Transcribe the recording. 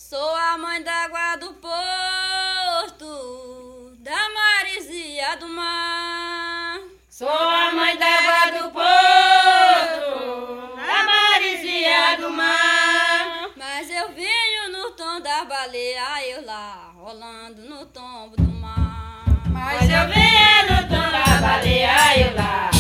Sou a mãe d'água do porto, da maresia do mar. Sou a mãe d'água do porto, da maresia do mar. Mas eu venho no tom da baleia, eu lá, rolando no tombo do mar. Mas eu venho no tom da baleia, eu lá,